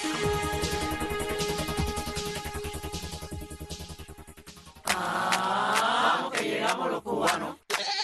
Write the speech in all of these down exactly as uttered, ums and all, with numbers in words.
Vamos que llegamos los cubanos.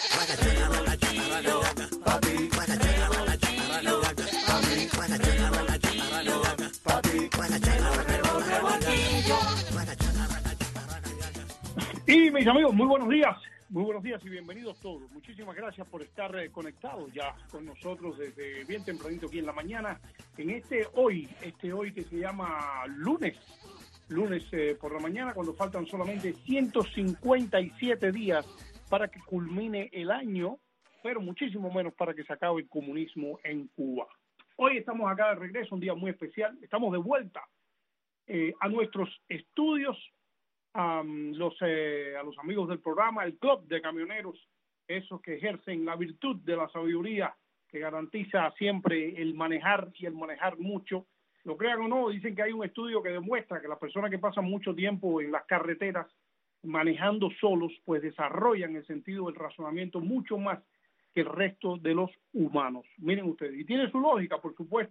Y mis amigos, muy buenos días, muy buenos días y bienvenidos todos. Muchísimas gracias por estar eh, conectados ya con nosotros desde bien tempranito aquí en la mañana, en este hoy, este hoy que se llama lunes, lunes eh, por la mañana, cuando faltan solamente ciento cincuenta y siete días para que culmine el año, pero muchísimo menos para que se acabe el comunismo en Cuba. Hoy estamos acá de regreso, un día muy especial, estamos de vuelta eh, a nuestros estudios. Um, los, eh, a los amigos del programa, el Club de Camioneros, esos que ejercen la virtud de la sabiduría que garantiza siempre el manejar y el manejar mucho. Lo crean o no, dicen que hay un estudio que demuestra que las personas que pasan mucho tiempo en las carreteras manejando solos, pues desarrollan el sentido del razonamiento mucho más que el resto de los humanos. Miren ustedes, y tiene su lógica, por supuesto.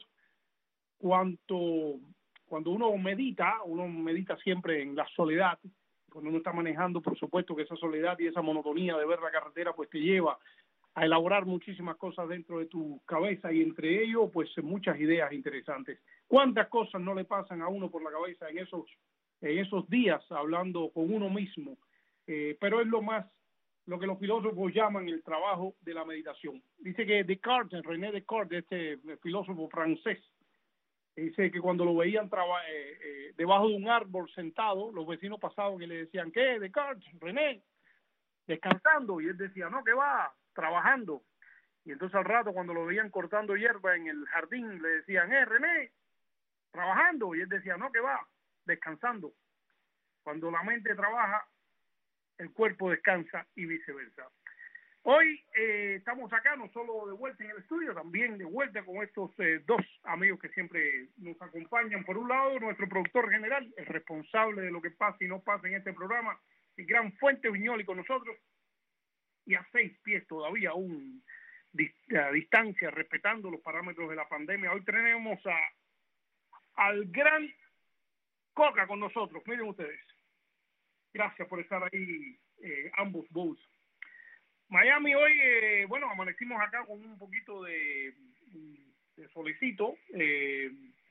Cuanto Cuando uno medita, uno medita siempre en la soledad. Cuando uno está manejando, por supuesto que esa soledad y esa monotonía de ver la carretera, pues te lleva a elaborar muchísimas cosas dentro de tu cabeza y entre ellos, pues muchas ideas interesantes. ¿Cuántas cosas no le pasan a uno por la cabeza en esos, en esos días hablando con uno mismo? Eh, pero es lo más, lo que los filósofos llaman el trabajo de la meditación. Dice que Descartes, René Descartes, este filósofo francés, dice que cuando lo veían traba, eh, eh, debajo de un árbol sentado, los vecinos pasaban y le decían, ¿qué, Descartes, René? Descansando. Y él decía, no, ¿qué va? Trabajando. Y entonces al rato, cuando lo veían cortando hierba en el jardín, le decían, eh, René, trabajando. Y él decía, no, ¿qué va? Descansando. Cuando la mente trabaja, el cuerpo descansa y viceversa. Hoy eh, estamos acá, no solo de vuelta en el estudio, también de vuelta con estos eh, dos amigos que siempre nos acompañan. Por un lado, nuestro productor general, el responsable de lo que pasa y no pasa en este programa, el gran Fuente Viñoli con nosotros, y a seis pies todavía aún a distancia, respetando los parámetros de la pandemia. Hoy tenemos a, al gran Coca con nosotros, miren ustedes. Gracias por estar ahí, eh, ambos vos. Miami hoy, eh, bueno, amanecimos acá con un poquito de, de solecito, eh,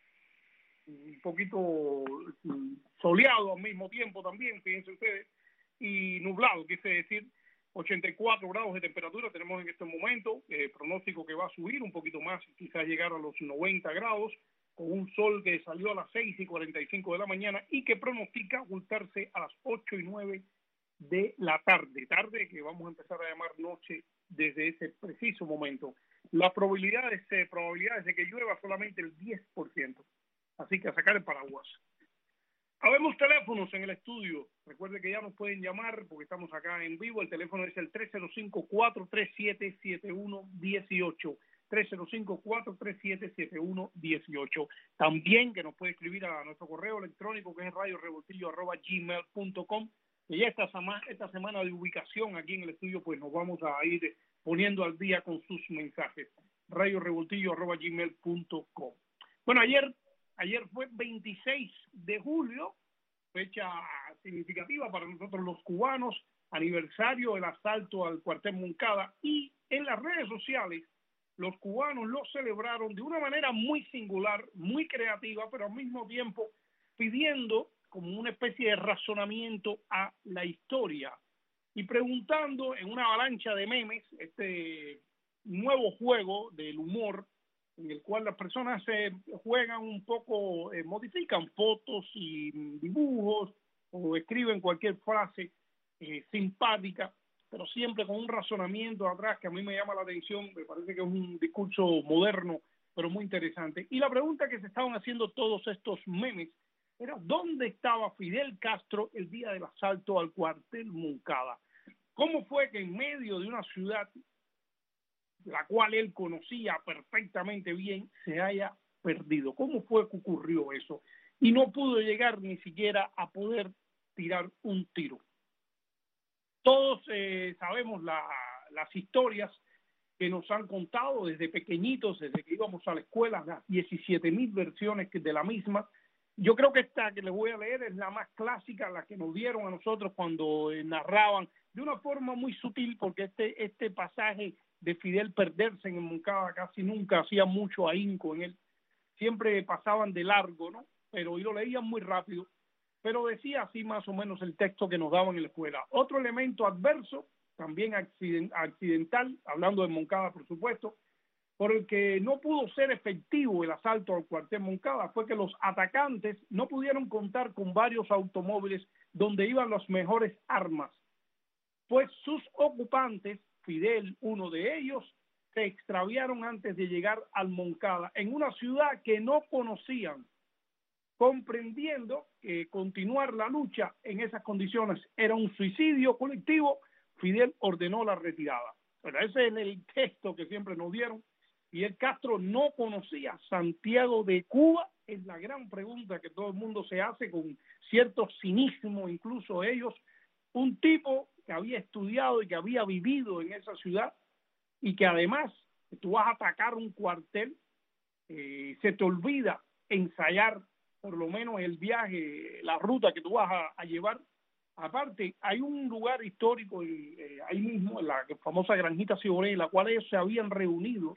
un poquito soleado al mismo tiempo también, fíjense ustedes, y nublado, quise decir, ochenta y cuatro grados de temperatura tenemos en este momento, eh, pronóstico que va a subir un poquito más, quizás llegar a los noventa grados, con un sol que salió a las seis y cuarenta y cinco de la mañana y que pronostica ocultarse a las ocho y nueve de la tarde, tarde que vamos a empezar a llamar noche desde ese preciso momento. Las probabilidades, eh, probabilidades de que llueva solamente el diez por ciento, así que a sacar el paraguas. Habemos teléfonos en el estudio, recuerde que ya nos pueden llamar porque estamos acá en vivo, el teléfono es el tres cero cinco, cuatro tres siete, siete uno uno ocho, tres cero cinco, cuatro tres siete, siete uno uno ocho. También que nos puede escribir a nuestro correo electrónico que es radio revoltillo arroba gmail punto com. Y esta semana, esta semana de ubicación aquí en el estudio, pues nos vamos a ir poniendo al día con sus mensajes. radio revoltillo arroba gmail punto com. Bueno, ayer, ayer fue veintiséis de julio, fecha significativa para nosotros los cubanos, aniversario del asalto al cuartel Moncada, y en las redes sociales los cubanos lo celebraron de una manera muy singular, muy creativa, pero al mismo tiempo pidiendo como una especie de razonamiento a la historia y preguntando en una avalancha de memes, este nuevo juego del humor en el cual las personas eh, juegan un poco, eh, modifican fotos y dibujos o escriben cualquier frase eh, simpática, pero siempre con un razonamiento atrás que a mí me llama la atención, me parece que es un discurso moderno, pero muy interesante. Y la pregunta que se estaban haciendo todos estos memes era ¿dónde estaba Fidel Castro el día del asalto al cuartel Moncada? ¿Cómo fue que en medio de una ciudad la cual él conocía perfectamente bien se haya perdido? ¿Cómo fue que ocurrió eso? Y no pudo llegar ni siquiera a poder tirar un tiro. Todos eh, sabemos la, las historias que nos han contado desde pequeñitos, desde que íbamos a la escuela, las diecisiete mil versiones de la misma. Yo creo que esta que les voy a leer es la más clásica, la que nos dieron a nosotros cuando eh, narraban de una forma muy sutil, porque este, este pasaje de Fidel perderse en el Moncada casi nunca hacía mucho ahínco en él. Siempre pasaban de largo, ¿no? Pero y lo leían muy rápido. Pero decía así más o menos el texto que nos daban en la escuela. Otro elemento adverso, también accident, accidental, hablando de Moncada, por supuesto, por el que no pudo ser efectivo el asalto al cuartel Moncada, fue que los atacantes no pudieron contar con varios automóviles donde iban las mejores armas, pues sus ocupantes, Fidel, uno de ellos, se extraviaron antes de llegar al Moncada, en una ciudad que no conocían. Comprendiendo que continuar la lucha en esas condiciones era un suicidio colectivo, Fidel ordenó la retirada. Pero ese es el texto que siempre nos dieron. Fidel Castro no conocía Santiago de Cuba, es la gran pregunta que todo el mundo se hace con cierto cinismo, incluso ellos. Un tipo que había estudiado y que había vivido en esa ciudad y que además tú vas a atacar un cuartel, eh, se te olvida ensayar por lo menos el viaje, la ruta que tú vas a, a llevar. Aparte, hay un lugar histórico eh, ahí mismo, en la famosa Granjita Ciboné, en la cual ellos se habían reunido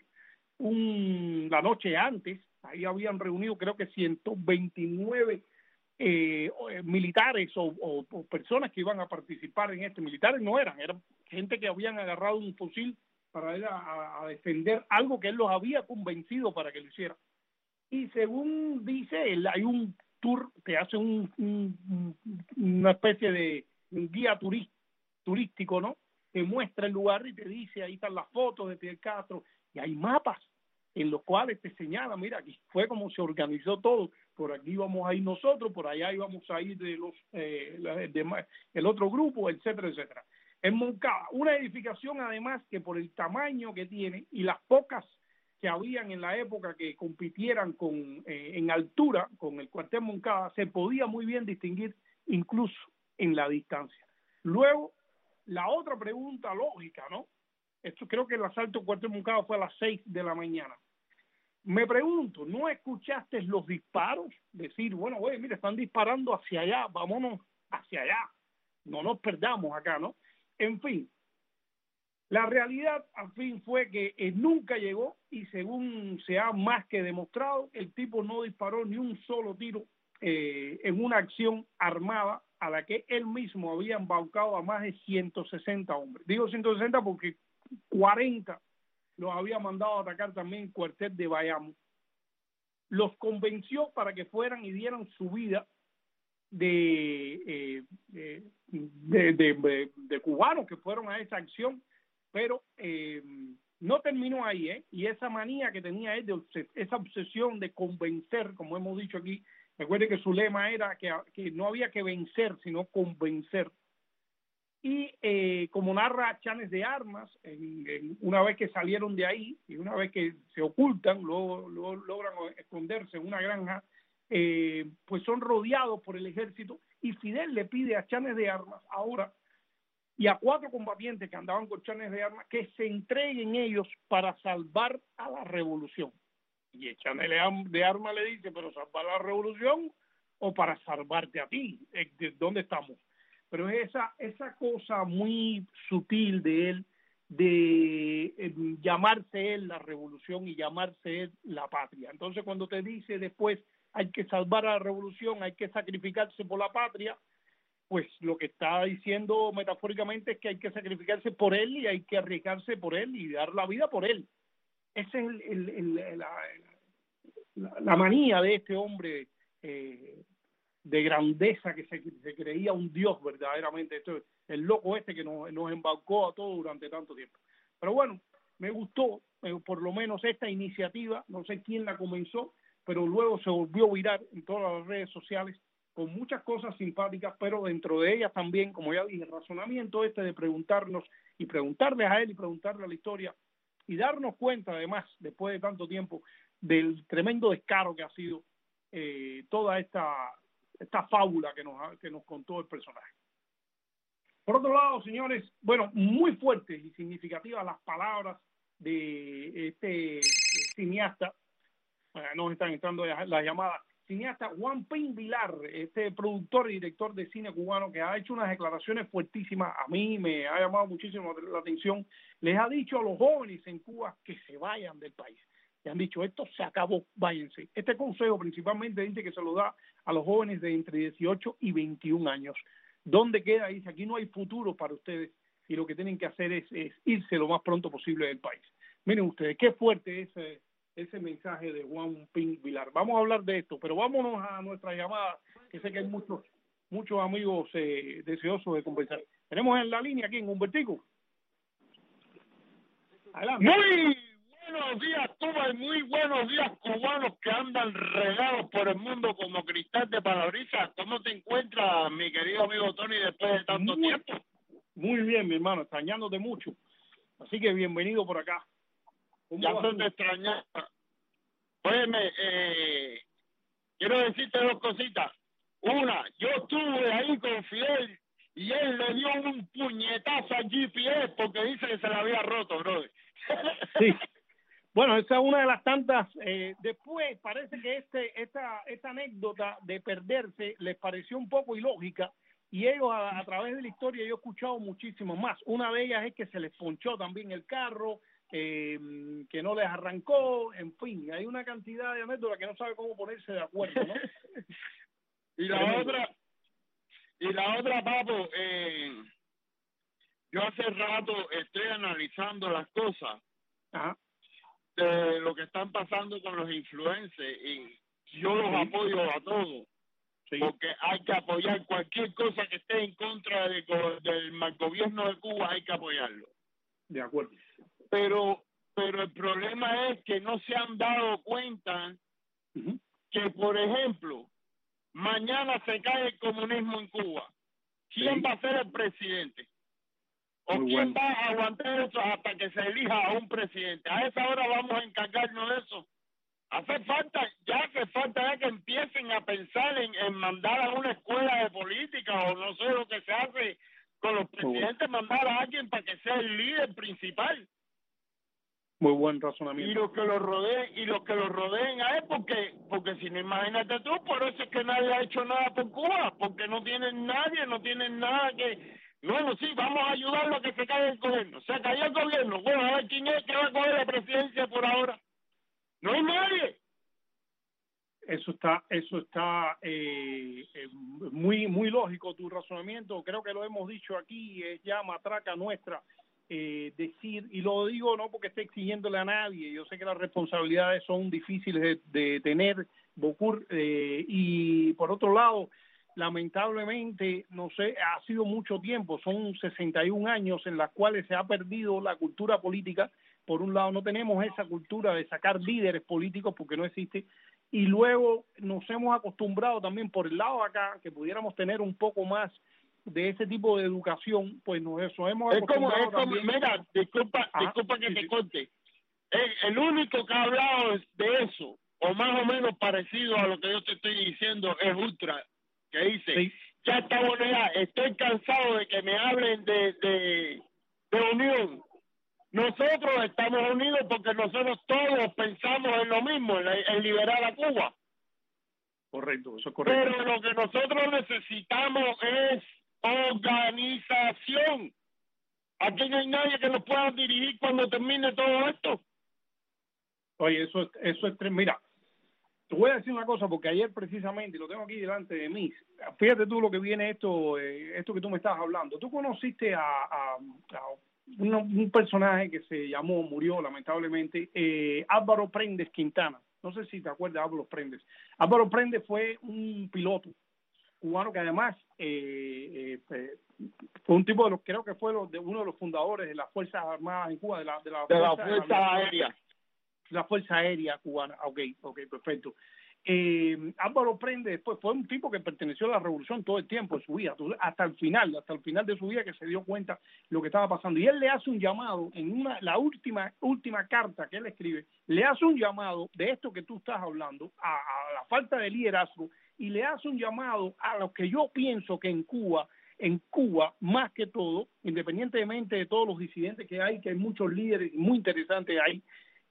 un, la noche antes. Ahí habían reunido creo que ciento veintinueve eh, militares o, o, o personas que iban a participar en este. Militares no eran, eran gente que habían agarrado un fusil para ir a, a defender algo que él los había convencido para que lo hiciera. Y según dice él, hay un tour, te hace un, un, una especie de un guía turist, turístico, ¿no? Te muestra el lugar y te dice, ahí están las fotos de Fidel Castro, y hay mapas en los cuales te señala, mira, aquí fue como se organizó todo, por aquí íbamos a ir nosotros, por allá íbamos a ir de los eh, de, el otro grupo, etcétera, etcétera. En Moncada, una edificación además que por el tamaño que tiene y las pocas que habían en la época que compitieran con eh, en altura con el cuartel Moncada, se podía muy bien distinguir incluso en la distancia. Luego, la otra pregunta lógica, ¿no? Esto creo que el asalto al cuartel Moncada fue a las seis de la mañana. Me pregunto, ¿no escuchaste los disparos? Decir, bueno, oye, mira, están disparando hacia allá, vámonos hacia allá, no nos perdamos acá, ¿no? En fin, la realidad al fin fue que eh, nunca llegó y según se ha más que demostrado, el tipo no disparó ni un solo tiro eh, en una acción armada a la que él mismo había embaucado a más de ciento sesenta hombres. Digo ciento sesenta porque cuarenta los había mandado a atacar también el cuartel de Bayamo. Los convenció para que fueran y dieran su vida de, eh, de, de, de, de, de cubanos que fueron a esa acción. Pero eh, no terminó ahí, ¿eh? Y esa manía que tenía él, de obses esa obsesión de convencer, como hemos dicho aquí, recuerde que su lema era que, que no había que vencer, sino convencer. Y eh, como narra Chanes de Armas, en, en, una vez que salieron de ahí, y una vez que se ocultan, luego, luego logran esconderse en una granja, eh, pues son rodeados por el ejército, y Fidel le pide a Chanes de Armas ahora, y a cuatro combatientes que andaban con Chanes de Armas, que se entreguen ellos para salvar a la revolución. Y el Chanes de Armas le dice, pero ¿salvar a la revolución o para salvarte a ti? ¿De dónde estamos? Pero es esa, esa cosa muy sutil de él, de eh, llamarse él la revolución y llamarse él la patria. Entonces cuando te dice después, hay que salvar a la revolución, hay que sacrificarse por la patria, pues lo que está diciendo metafóricamente es que hay que sacrificarse por él y hay que arriesgarse por él y dar la vida por él. Esa es el, el, el, la, la, la manía de este hombre eh, de grandeza que se, se creía un dios verdaderamente. Esto, el loco este que nos, nos embaucó a todos durante tanto tiempo. Pero bueno, me gustó eh, por lo menos esta iniciativa, no sé quién la comenzó, pero luego se volvió viral en todas las redes sociales, con muchas cosas simpáticas, pero dentro de ellas también, como ya dije, el razonamiento este de preguntarnos y preguntarles a él y preguntarle a la historia y darnos cuenta, además, después de tanto tiempo, del tremendo descaro que ha sido eh, toda esta, esta fábula que nos, que nos contó el personaje. Por otro lado, señores, bueno, muy fuertes y significativas las palabras de este cineasta, eh, nos están entrando las llamadas, cineasta Juan Pin Vilar, este productor y director de cine cubano que ha hecho unas declaraciones fuertísimas. A mí me ha llamado muchísimo la atención. Les ha dicho a los jóvenes en Cuba que se vayan del país. Le han dicho, esto se acabó, váyanse. Este consejo principalmente dice que se lo da a los jóvenes de entre dieciocho y veintiún años. ¿Dónde queda? Dice, aquí no hay futuro para ustedes y lo que tienen que hacer es, es irse lo más pronto posible del país. Miren ustedes, qué fuerte es ese, ese mensaje de Juan Pin Vilar. Vamos a hablar de esto, pero vámonos a nuestra llamada, que sé que hay muchos muchos amigos eh, deseosos de conversar. Tenemos en la línea aquí en Humbertico. Adelante. Muy buenos días, Cuba, y muy buenos días, cubanos que andan regados por el mundo como cristal de parabrisas. ¿Cómo te encuentras, mi querido amigo Tony, después de tanto muy, tiempo? Muy bien, mi hermano, extrañándote mucho. Así que bienvenido por acá. Ya se te extrañaba. Óyeme, eh, quiero decirte dos cositas. Una, yo estuve ahí con Fidel y él le dio un puñetazo al G P S porque dice que se le había roto, brother. Sí. Bueno, esa es una de las tantas. Eh, después parece que este esta esta anécdota de perderse les pareció un poco ilógica y ellos a, a través de la historia yo he escuchado muchísimo más. Una de ellas es que se les ponchó también el carro, eh, que no les arrancó, en fin, hay una cantidad de anécdotas que no sabe cómo ponerse de acuerdo, ¿no? y la Tremendo. otra, y la otra, papo, eh, yo hace rato estoy analizando las cosas. Ajá. De lo que están pasando con los influencers y yo los sí. apoyo a todos sí. porque hay que apoyar cualquier cosa que esté en contra de, del mal gobierno de Cuba, hay que apoyarlo. De acuerdo. Pero pero el problema es que no se han dado cuenta uh-huh. que, por ejemplo, mañana se cae el comunismo en Cuba. ¿Quién sí. va a ser el presidente? ¿O Muy quién bueno. va a aguantar eso hasta que se elija a un presidente? A esa hora vamos a encargarnos de eso. Hace falta, ya hace falta ya que empiecen a pensar en, en mandar a una escuela de política o no sé lo que se hace con los presidentes, bueno. mandar a alguien para que sea el líder principal. Muy buen razonamiento. Y los que lo rodeen, y los que lo rodeen a él, porque, porque si no, imagínate tú, por eso es que nadie ha hecho nada por Cuba, porque no tienen nadie, no tienen nada que... Bueno, sí, vamos a ayudarlo a que se caiga el gobierno. Se cayó el gobierno. Bueno, a ver quién es que va a coger la presidencia por ahora. No hay nadie. Eso está, eso está eh, eh, muy, muy lógico tu razonamiento. Creo que lo hemos dicho aquí, es ya matraca nuestra eh, decir, y lo digo no porque esté exigiéndole a nadie. Yo sé que las responsabilidades son difíciles de, de tener, Bocur, eh, y por otro lado, lamentablemente, no sé, ha sido mucho tiempo, son sesenta y un años en los cuales se ha perdido la cultura política. Por un lado, no tenemos esa cultura de sacar líderes políticos porque no existe, y luego nos hemos acostumbrado también por el lado de acá, que pudiéramos tener un poco más de ese tipo de educación, pues nos eso hemos acostumbrado es como, es como, también. Mira, disculpa, Ajá, disculpa que sí, te sí. corte. El, el único que ha hablado de eso, o más o menos parecido a lo que yo te estoy diciendo, es Ultra, que dice, sí. ya está bueno, ya, estoy cansado de que me hablen de, de, de unión. Nosotros estamos unidos porque nosotros todos pensamos en lo mismo, en, en liberar a Cuba. Correcto, eso es correcto. Pero lo que nosotros necesitamos es organización. Aquí no hay nadie que nos pueda dirigir cuando termine todo esto. Oye, eso es, eso es, mira, te voy a decir una cosa, porque ayer precisamente, y lo tengo aquí delante de mí, fíjate tú lo que viene esto, eh, esto que tú me estabas hablando. Tú conociste a, a, a un, un personaje que se llamó, murió lamentablemente, eh, Álvaro Prendes Quintana. No sé si te acuerdas de Álvaro Prendes. Álvaro Prendes fue un piloto cubano que además eh, eh, fue un tipo de los, creo que fue los, de uno de los fundadores de las Fuerzas Armadas en Cuba, de la, de la, de fuerza, la Fuerza Aérea. La Fuerza Aérea Cubana. Ok, ok, perfecto. Eh, Álvaro Prendes después fue un tipo que perteneció a la revolución todo el tiempo de su vida, hasta el final, hasta el final de su vida, que se dio cuenta de lo que estaba pasando. Y él le hace un llamado, en una la última última carta que él escribe, le hace un llamado de esto que tú estás hablando, a, a la falta de liderazgo, y le hace un llamado a lo que yo pienso que en Cuba en Cuba, más que todo, independientemente de todos los disidentes que hay, que hay muchos líderes muy interesantes ahí,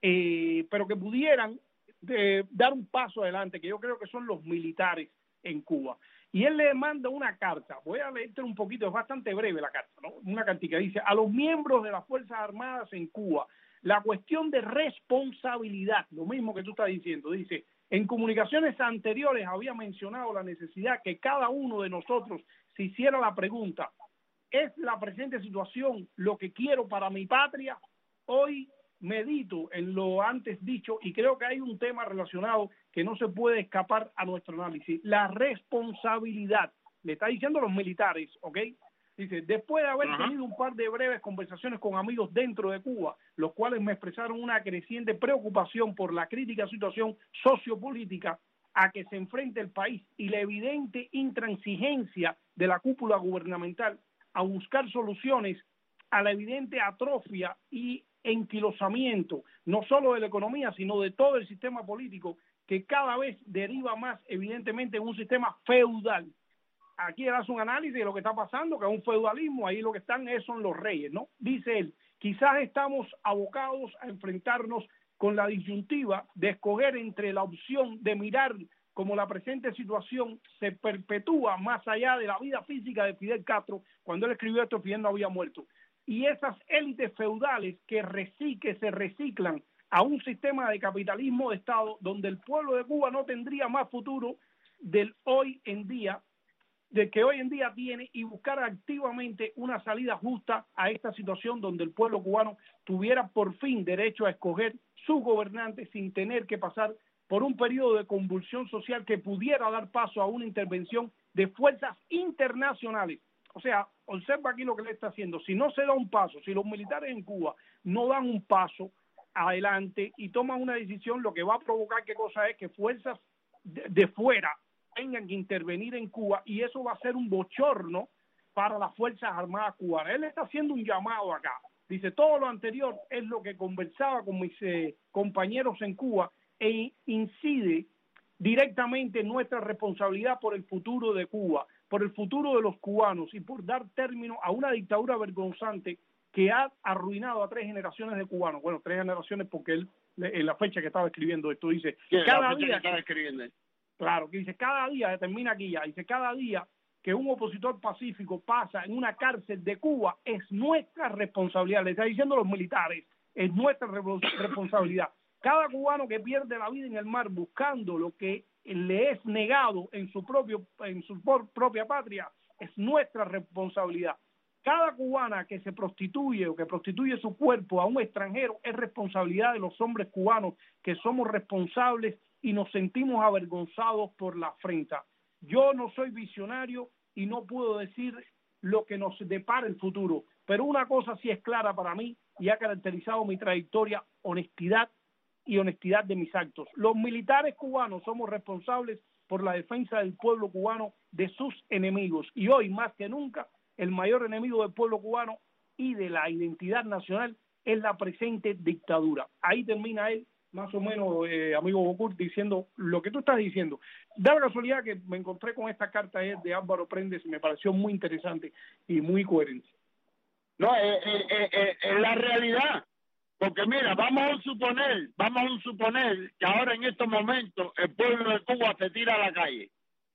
eh, pero que pudieran de, dar un paso adelante, que yo creo que son los militares en Cuba. Y él le manda una carta, voy a leerte un poquito, es bastante breve la carta, ¿no? Una cartica, dice: a los miembros de las Fuerzas Armadas en Cuba, la cuestión de responsabilidad, lo mismo que tú estás diciendo, dice: en comunicaciones anteriores había mencionado la necesidad que cada uno de nosotros se hiciera la pregunta: ¿es la presente situación lo que quiero para mi patria? Hoy medito en lo antes dicho y creo que hay un tema relacionado que no se puede escapar a nuestro análisis: la responsabilidad. Le está diciendo a los militares, ¿ok? Dice: después de haber tenido un par de breves conversaciones con amigos dentro de Cuba, los cuales me expresaron una creciente preocupación por la crítica situación sociopolítica a que se enfrenta el país y la evidente intransigencia de la cúpula gubernamental a buscar soluciones a la evidente atrofia y enquilosamiento, no solo de la economía, sino de todo el sistema político, que cada vez deriva más evidentemente en un sistema feudal. Aquí él hace un análisis de lo que está pasando, que es un feudalismo, ahí lo que están es, son los reyes, ¿no? Dice él: quizás estamos abocados a enfrentarnos con la disyuntiva de escoger entre la opción de mirar cómo la presente situación se perpetúa más allá de la vida física de Fidel Castro. Cuando él escribió esto, Fidel no había muerto. Y esas élites feudales que, reci que se reciclan a un sistema de capitalismo de Estado donde el pueblo de Cuba no tendría más futuro del hoy en día, del que hoy en día tiene, y buscar activamente una salida justa a esta situación donde el pueblo cubano tuviera por fin derecho a escoger sus gobernantes sin tener que pasar por un periodo de convulsión social que pudiera dar paso a una intervención de fuerzas internacionales. O sea, observa aquí lo que le está haciendo. Si no se da un paso, si los militares en Cuba no dan un paso adelante y toman una decisión, lo que va a provocar, ¿qué cosa es? Que fuerzas de, de fuera tengan que intervenir en Cuba, y eso va a ser un bochorno para las Fuerzas Armadas cubanas. Él está haciendo un llamado acá. Dice: todo lo anterior es lo que conversaba con mis eh, compañeros en Cuba e incide directamente en nuestra responsabilidad por el futuro de Cuba, por el futuro de los cubanos y por dar término a una dictadura vergonzante que ha arruinado a tres generaciones de cubanos. Bueno, tres generaciones porque él, en la fecha que estaba escribiendo esto, dice, cada día... Que estaba escribiendo. Claro, que dice, cada día, termina aquí ya, dice, cada día que un opositor pacífico pasa en una cárcel de Cuba es nuestra responsabilidad. Le está diciendo a los militares, es nuestra responsabilidad. Cada cubano que pierde la vida en el mar buscando lo que le es negado en su propio en su propia patria es nuestra responsabilidad. Cada cubana que se prostituye o que prostituye su cuerpo a un extranjero es responsabilidad de los hombres cubanos, que somos responsables y nos sentimos avergonzados por la afrenta. Yo no soy visionario y no puedo decir lo que nos depara el futuro, pero una cosa sí es clara para mí y ha caracterizado mi trayectoria: honestidad y honestidad de mis actos. Los militares cubanos somos responsables por la defensa del pueblo cubano de sus enemigos, y hoy más que nunca el mayor enemigo del pueblo cubano y de la identidad nacional es la presente dictadura. Ahí termina él, más o menos, eh, amigo Bocur, diciendo lo que tú estás diciendo. Da la casualidad que me encontré con esta carta de Álvaro Prendes y me pareció muy interesante y muy coherente. No, es eh, eh, eh, eh, la realidad. Porque mira, vamos a suponer, vamos a suponer que ahora en estos momentos el pueblo de Cuba se tira a la calle.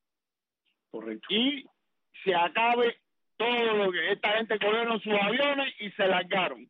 Correcto. Y se acabe todo lo que esta gente cogieron sus aviones y se largaron.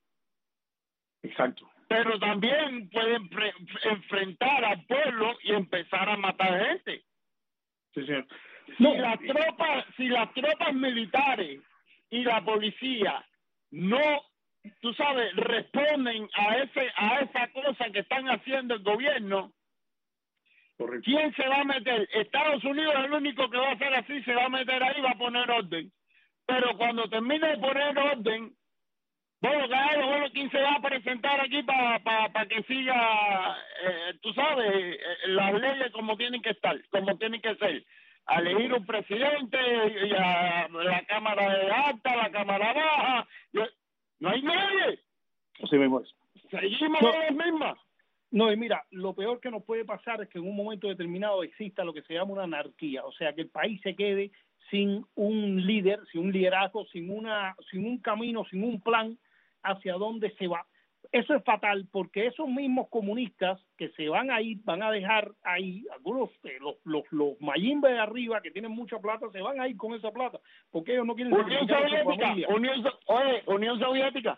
Exacto. Pero también pueden enfrentar al pueblo y empezar a matar gente. Sí, señor. Si no. las tropas, si las tropas militares y la policía no, tú sabes, responden a ese a esa cosa que están haciendo el gobierno, correcto, ¿quién se va a meter? Estados Unidos es el único que va a hacer así, se va a meter ahí y va a poner orden. Pero cuando termine de poner orden, bueno, claro, bueno, ¿quién se va a presentar aquí para pa, pa que siga, eh, tú sabes, eh, las leyes como tienen que estar, como tienen que ser? A elegir un presidente, y a la Cámara de Alta, la Cámara Baja, y, no hay nadie. Así mismo es. Seguimos no. las mismas. No, y mira, lo peor que nos puede pasar es que en un momento determinado exista lo que se llama una anarquía, o sea, que el país se quede sin un líder, sin un liderazgo, sin una, sin un camino, sin un plan hacia dónde se va. Eso es fatal porque esos mismos comunistas que se van a ir, van a dejar ahí, algunos, eh, los, los, los mayimbe de arriba que tienen mucha plata, se van a ir con esa plata porque ellos no quieren Unión Soviética, Unión, oye, Unión Soviética.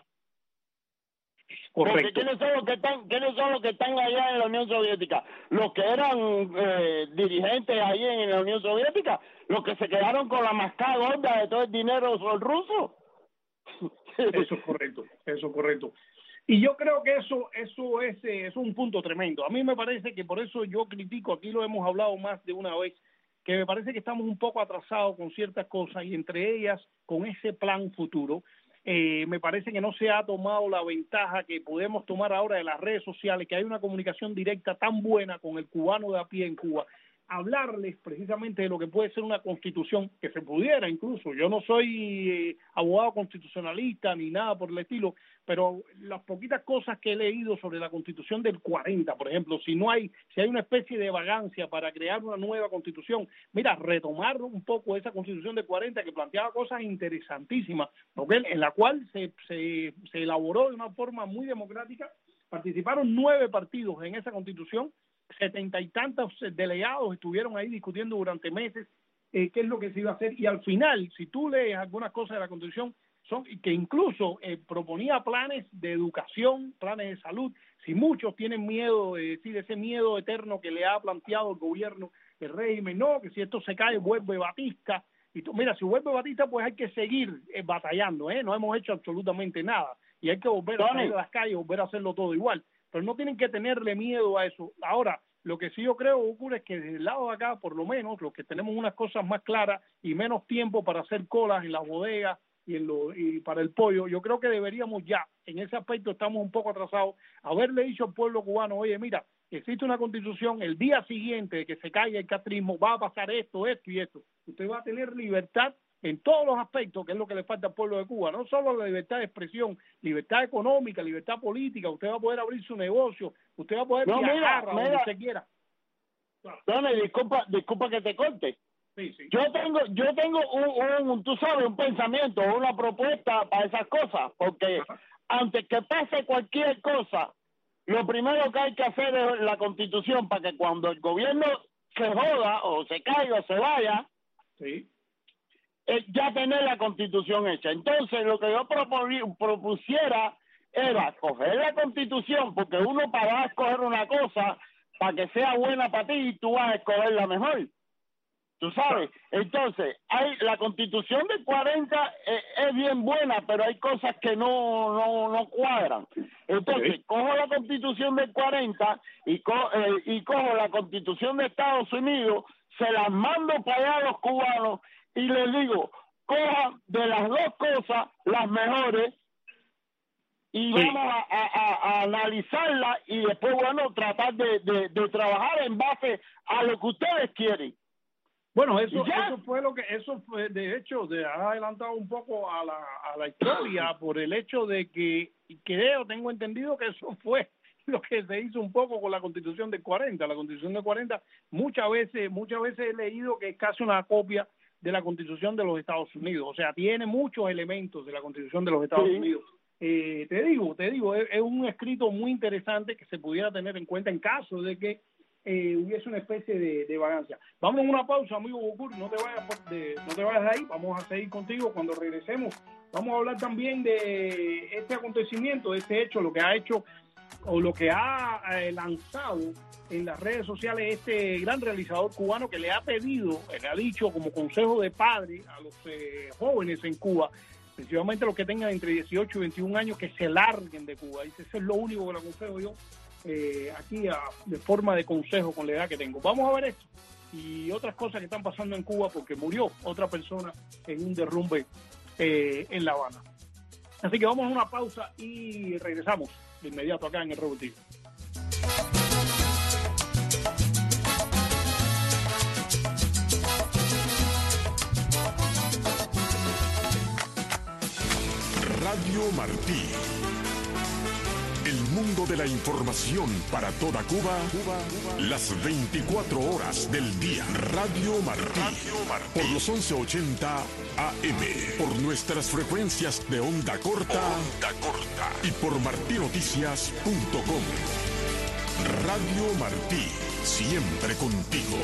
Correcto. Porque ¿quiénes son los que están, quiénes son los que están allá en la Unión Soviética? Los que eran eh, dirigentes ahí en la Unión Soviética, los que se quedaron con la mascada gorda de todo el dinero ruso. Eso es correcto, eso es correcto. Y yo creo que eso eso es, eh, es un punto tremendo. A mí me parece que por eso yo critico, aquí lo hemos hablado más de una vez, que me parece que estamos un poco atrasados con ciertas cosas y entre ellas con ese plan futuro. Eh, me parece que no se ha tomado la ventaja que podemos tomar ahora de las redes sociales, que hay una comunicación directa tan buena con el cubano de a pie en Cuba. Hablarles precisamente de lo que puede ser una constitución, que se pudiera incluso, yo no soy eh, abogado constitucionalista ni nada por el estilo, pero las poquitas cosas que he leído sobre la constitución del cuarenta, por ejemplo, si no hay, si hay una especie de vagancia para crear una nueva constitución, mira, retomar un poco esa constitución del cuarenta que planteaba cosas interesantísimas, ¿okay? En la cual se, se, se elaboró de una forma muy democrática, participaron nueve partidos en esa constitución, setenta y tantos delegados estuvieron ahí discutiendo durante meses eh, qué es lo que se iba a hacer y al final, si tú lees algunas cosas de la Constitución, son que incluso eh, proponía planes de educación, planes de salud, si muchos tienen miedo de decir ese miedo eterno que le ha planteado el gobierno, el régimen, no, que si esto se cae vuelve Batista, y tú, mira, si vuelve Batista pues hay que seguir eh, batallando, ¿eh? No hemos hecho absolutamente nada y hay que volver a salir a las calles, volver a hacerlo todo igual. Pero no tienen que tenerle miedo a eso. Ahora, lo que sí yo creo ocurre es que desde el lado de acá, por lo menos, los que tenemos unas cosas más claras y menos tiempo para hacer colas en las bodegas y, en lo, y para el pollo, yo creo que deberíamos ya, en ese aspecto estamos un poco atrasados, haberle dicho al pueblo cubano, oye, mira, existe una constitución, el día siguiente de que se caiga el castrismo va a pasar esto, esto y esto. Usted va a tener libertad en todos los aspectos, que es lo que le falta al pueblo de Cuba, no solo la libertad de expresión, libertad económica, libertad política, usted va a poder abrir su negocio, usted va a poder no, viajar mira, a donde mira. usted quiera. Claro. Tony, disculpa, disculpa que te corte. Sí, sí. Yo tengo, yo tengo un, un, tú sabes, un pensamiento, una propuesta para esas cosas, porque Ajá. antes que pase cualquier cosa, lo primero que hay que hacer es la Constitución para que cuando el gobierno se joda o se caiga o se vaya, sí. Eh, ya tener la Constitución hecha. Entonces, lo que yo propusiera era coger la Constitución, porque uno para escoger una cosa, para que sea buena para ti, tú vas a escoger la mejor. Tú sabes. Entonces, hay la Constitución del cuarenta eh, es bien buena, pero hay cosas que no no, no cuadran. Entonces, sí. cojo la Constitución del cuarenta y, co eh, y cojo la Constitución de Estados Unidos, se las mando para allá a los cubanos y les digo, cojan de las dos cosas las mejores y sí. vamos a, a, a analizarlas y después, bueno, tratar de, de, de trabajar en base a lo que ustedes quieren. Bueno, eso eso fue lo que, eso fue, de hecho, de, ha adelantado un poco a la, a la historia por el hecho de que, creo, tengo entendido que eso fue lo que se hizo un poco con la Constitución del cuarenta. La Constitución del cuarenta, muchas veces, muchas veces he leído que es casi una copia de la Constitución de los Estados Unidos, o sea, tiene muchos elementos de la Constitución de los Estados sí. Unidos. Eh, te digo, te digo, es, es un escrito muy interesante que se pudiera tener en cuenta en caso de que eh, hubiese una especie de, de vagancia. Vamos a una pausa, amigo Bocur, no te vayas de, no te vayas de ahí, vamos a seguir contigo cuando regresemos. Vamos a hablar también de este acontecimiento, de este hecho, lo que ha hecho o lo que ha eh, lanzado en las redes sociales este gran realizador cubano que le ha pedido, le ha dicho como consejo de padre a los eh, jóvenes en Cuba, principalmente los que tengan entre dieciocho y veintiún años, que se larguen de Cuba. Dice, eso es lo único que le aconsejo yo eh, aquí a, de forma de consejo con la edad que tengo. Vamos a ver esto y otras cosas que están pasando en Cuba porque murió otra persona en un derrumbe eh, en La Habana. Así que vamos a una pausa y regresamos de inmediato acá en el Revoltivo. Radio Martí, el mundo de la información para toda Cuba, Cuba, Cuba, las veinticuatro horas del día. Radio Martí, Radio Martí, por los once ochenta A M, por nuestras frecuencias de onda corta, onda corta y por martinoticias punto com. Radio Martí, siempre contigo.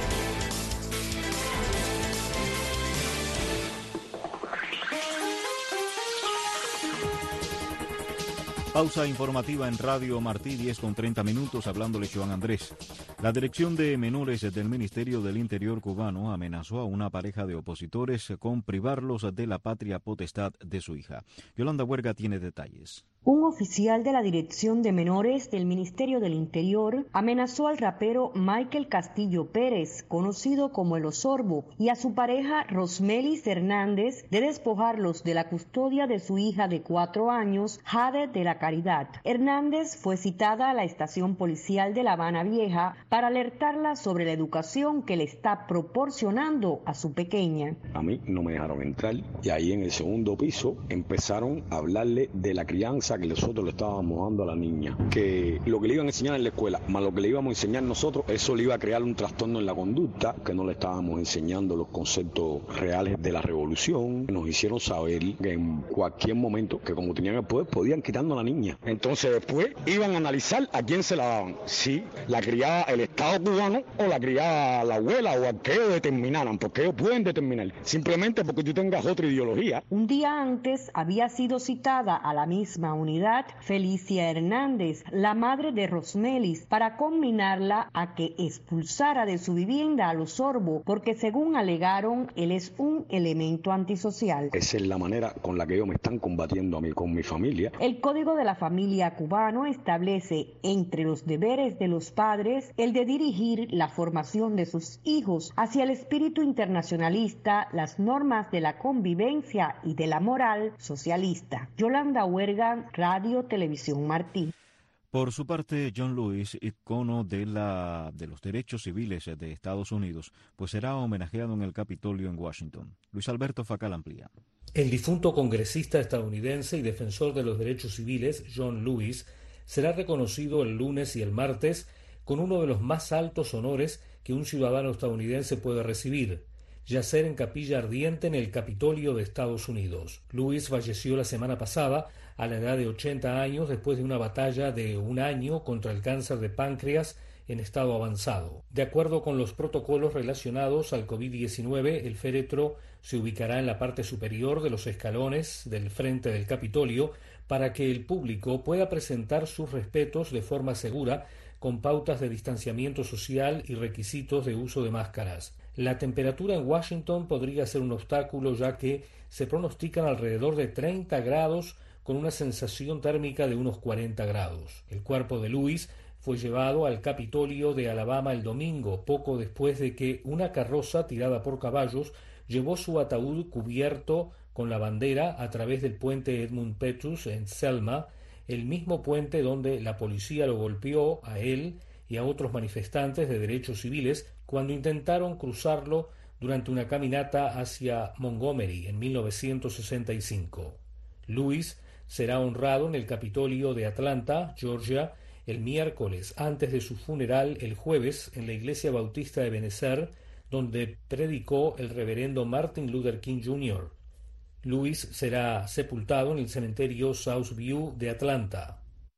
Pausa informativa en Radio Martí, diez con treinta minutos, hablándole Joan Andrés. La Dirección de Menores del Ministerio del Interior cubano amenazó a una pareja de opositores con privarlos de la patria potestad de su hija. Yolanda Huerga tiene detalles. Un oficial de la Dirección de Menores del Ministerio del Interior amenazó al rapero Michael Castillo Pérez, conocido como El Osorbo, y a su pareja Rosmelis Hernández de despojarlos de la custodia de su hija de cuatro años, Jade de la Caridad. Hernández fue citada a la estación policial de La Habana Vieja para alertarla sobre la educación que le está proporcionando a su pequeña. A mí no me dejaron entrar y ahí en el segundo piso empezaron a hablarle de la crianza que nosotros le estábamos dando a la niña, que lo que le iban a enseñar en la escuela, más lo que le íbamos a enseñar nosotros, eso le iba a crear un trastorno en la conducta, que no le estábamos enseñando los conceptos reales de la revolución. Nos hicieron saber que en cualquier momento, que como tenían el poder, podían quitarnos a la niña. Entonces después iban a analizar a quién se la daban, si la criaba el Estado cubano o la criaba la abuela o a que ellos determinaran, porque ellos pueden determinar, simplemente porque tú tengas otra ideología. Un día antes había sido citada a la misma unidad Felicia Hernández, la madre de Rosmelis, para conminarla a que expulsara de su vivienda al Osorbo, porque según alegaron, él es un elemento antisocial. Esa es la manera con la que ellos me están combatiendo a mí, con mi familia. El Código de la Familia cubano establece entre los deberes de los padres el de dirigir la formación de sus hijos hacia el espíritu internacionalista, las normas de la convivencia y de la moral socialista. Yolanda Huerga, Radio Televisión Martí. Por su parte, John Lewis, icono de, la, de los derechos civiles de Estados Unidos, pues será homenajeado en el Capitolio en Washington. Luis Alberto Facal amplía. El difunto congresista estadounidense y defensor de los derechos civiles, John Lewis, será reconocido el lunes y el martes con uno de los más altos honores que un ciudadano estadounidense puede recibir: yacer en capilla ardiente en el Capitolio de Estados Unidos. Lewis falleció la semana pasada a la edad de ochenta años después de una batalla de un año contra el cáncer de páncreas en estado avanzado. De acuerdo con los protocolos relacionados al COVID diecinueve, el féretro se ubicará en la parte superior de los escalones del frente del Capitolio para que el público pueda presentar sus respetos de forma segura, con pautas de distanciamiento social y requisitos de uso de máscaras. La temperatura en Washington podría ser un obstáculo, ya que se pronostican alrededor de treinta grados con una sensación térmica de unos cuarenta grados. El cuerpo de Lewis fue llevado al Capitolio de Alabama el domingo, poco después de que una carroza tirada por caballos llevó su ataúd cubierto con la bandera a través del puente Edmund Pettus en Selma, el mismo puente donde la policía lo golpeó a él y a otros manifestantes de derechos civiles cuando intentaron cruzarlo durante una caminata hacia Montgomery en mil novecientos sesenta y cinco. Lewis será honrado en el Capitolio de Atlanta, Georgia, el miércoles antes de su funeral el jueves en la Iglesia Bautista de Benecer, donde predicó el reverendo Martin Luther King junior Lewis será sepultado en el cementerio Southview de Atlanta.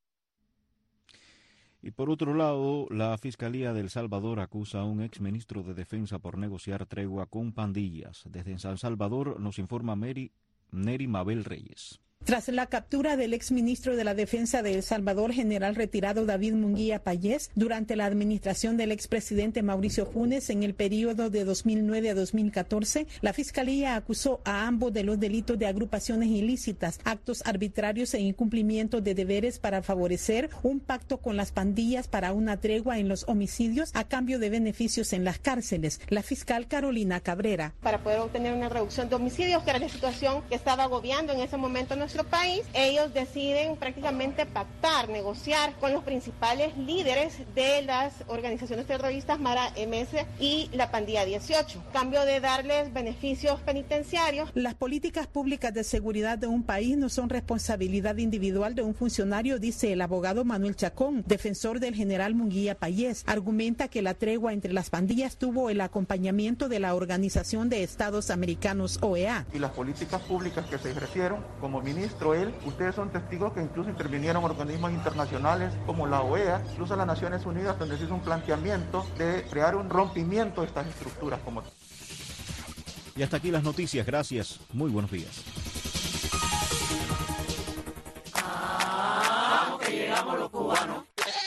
Y por otro lado, la Fiscalía de El Salvador acusa a un exministro de Defensa por negociar tregua con pandillas. Desde San Salvador nos informa Mary, Neri Mabel Reyes. Tras la captura del exministro de la Defensa de El Salvador, general retirado David Munguía Payés, durante la administración del expresidente Mauricio Funes en el periodo de dos mil nueve a dos mil catorce, la Fiscalía acusó a ambos de los delitos de agrupaciones ilícitas, actos arbitrarios e incumplimiento de deberes para favorecer un pacto con las pandillas para una tregua en los homicidios a cambio de beneficios en las cárceles. La fiscal Carolina Cabrera. Para poder obtener una reducción de homicidios, que era la situación que estaba agobiando en ese momento nuestro nuestro país, ellos deciden prácticamente pactar, negociar con los principales líderes de las organizaciones terroristas Mara M S y la Pandilla dieciocho, a cambio de darles beneficios penitenciarios. Las políticas públicas de seguridad de un país no son responsabilidad individual de un funcionario, dice el abogado Manuel Chacón, defensor del general Munguía Payés. Argumenta que la tregua entre las pandillas tuvo el acompañamiento de la Organización de Estados Americanos, O E A. Y las políticas públicas que se ejercieron, como ministro él, ustedes son testigos que incluso intervinieron organismos internacionales como la O E A, incluso las Naciones Unidas, donde se hizo un planteamiento de crear un rompimiento de estas estructuras como tal. Y hasta aquí las noticias. Gracias. Muy buenos días. Ah, que llegamos los cubanos.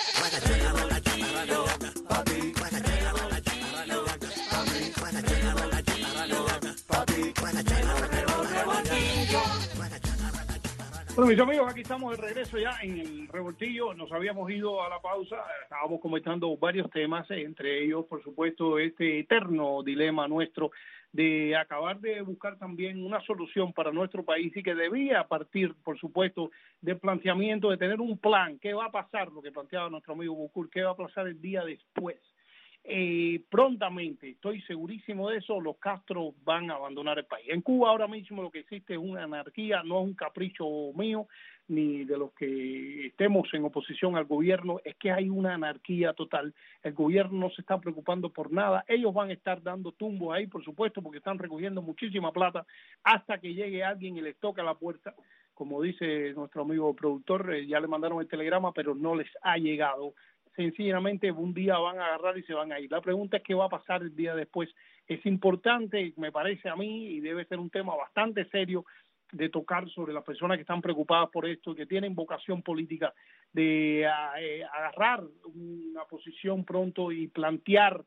Bueno, mis amigos, aquí estamos de regreso ya en el revoltillo. Nos habíamos ido a la pausa, estábamos comentando varios temas, entre ellos, por supuesto, este eterno dilema nuestro de acabar de buscar también una solución para nuestro país y que debía partir, por supuesto, del planteamiento de tener un plan. ¿Qué va a pasar? Lo que planteaba nuestro amigo Bucur, ¿qué va a pasar el día después? Eh, prontamente, estoy segurísimo de eso, los Castro van a abandonar el país. En Cuba ahora mismo lo que existe es una anarquía, no es un capricho mío ni de los que estemos en oposición al gobierno, es que hay una anarquía total. El gobierno no se está preocupando por nada, ellos van a estar dando tumbo ahí, por supuesto, porque están recogiendo muchísima plata hasta que llegue alguien y les toca la puerta. Como dice nuestro amigo productor, eh, ya le mandaron el telegrama, pero no les ha llegado. Sencillamente un día van a agarrar y se van a ir. La pregunta es qué va a pasar el día después. Es importante, me parece a mí, y debe ser un tema bastante serio de tocar sobre las personas que están preocupadas por esto, que tienen vocación política, de eh, agarrar una posición pronto y plantear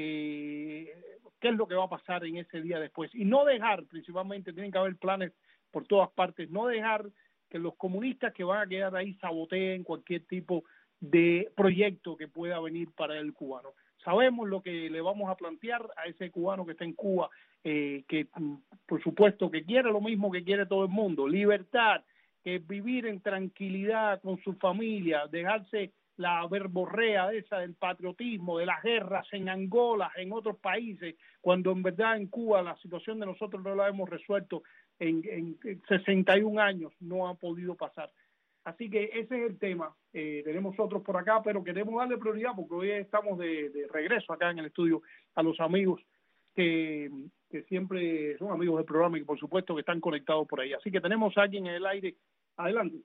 eh, qué es lo que va a pasar en ese día después. Y no dejar, principalmente, tienen que haber planes por todas partes, no dejar que los comunistas que van a quedar ahí saboteen cualquier tipo de proyecto que pueda venir para el cubano. Sabemos lo que le vamos a plantear a ese cubano que está en Cuba, eh, que por supuesto que quiere lo mismo que quiere todo el mundo, libertad, que vivir en tranquilidad con su familia, dejarse la verborrea esa del patriotismo, de las guerras en Angola, en otros países, cuando en verdad en Cuba la situación de nosotros no la hemos resuelto en, en sesenta y un años, no ha podido pasar. Así que ese es el tema. Eh, tenemos otros por acá, pero queremos darle prioridad porque hoy estamos de, de regreso acá en el estudio a los amigos que, que siempre son amigos del programa y que por supuesto que están conectados por ahí. Así que tenemos a alguien en el aire. Adelante.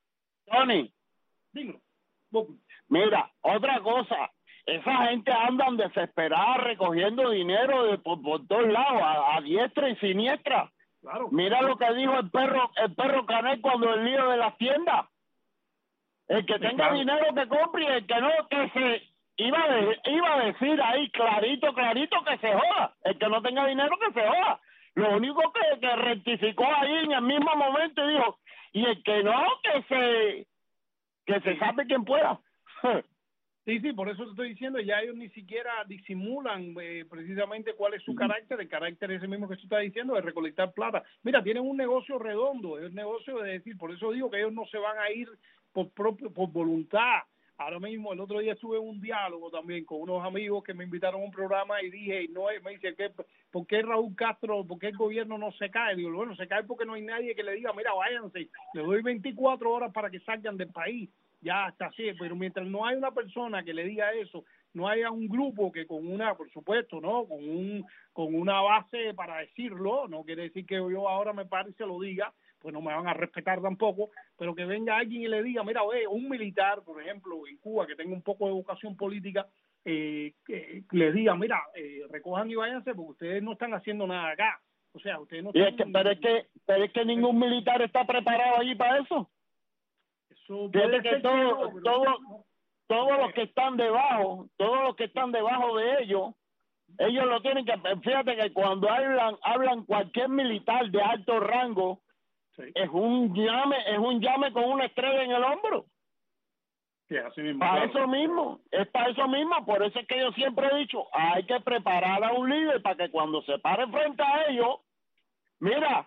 Tony. Dímelo. Mira, otra cosa. Esa gente andan desesperada recogiendo dinero de, por, por todos lados, a, a diestra y siniestra. Claro. Mira lo que dijo el perro el perro Canet cuando el lío de las tiendas. El que tenga claro. dinero que compre y el que no, que se iba a, de, iba a decir ahí clarito, clarito que se joda. El que no tenga dinero que se joda. Lo único que, que rectificó ahí en el mismo momento y dijo, y el que no, que se que se sabe quien pueda. Sí, sí, por eso te estoy diciendo, ya ellos ni siquiera disimulan eh, precisamente cuál es su carácter, el carácter ese mismo que tú estás diciendo, de recolectar plata. Mira, tienen un negocio redondo, es un negocio de decir, por eso digo que ellos no se van a ir por propio, por voluntad. Ahora mismo, el otro día estuve en un diálogo también con unos amigos que me invitaron a un programa y dije, no, me dice, ¿qué, ¿por qué Raúl Castro, por qué el gobierno no se cae? Digo, bueno, se cae porque no hay nadie que le diga, mira, váyanse, les doy veinticuatro horas para que salgan del país. Ya está así, pero mientras no hay una persona que le diga eso, no haya un grupo que con una, por supuesto, no, con un con una base para decirlo, no quiere decir que yo ahora me pare y se lo diga, pues no me van a respetar tampoco, pero que venga alguien y le diga, mira, oye, un militar, por ejemplo, en Cuba, que tenga un poco de vocación política, eh, que le diga, mira, eh, recojan y váyanse porque ustedes no están haciendo nada acá. O sea, ustedes no y están... es que, pero, es que, pero es que ningún militar está preparado allí para eso. Fíjate que todo, todo, todos los que están debajo, todos los que están debajo de ellos, ellos lo tienen que, fíjate que cuando hablan, hablan cualquier militar de alto rango, sí. es un llame, es un llame con una estrella en el hombro. Sí, así mismo, para claro. eso mismo, es para eso mismo, por eso es que yo siempre he dicho, hay que preparar a un líder para que cuando se pare frente a ellos, mira,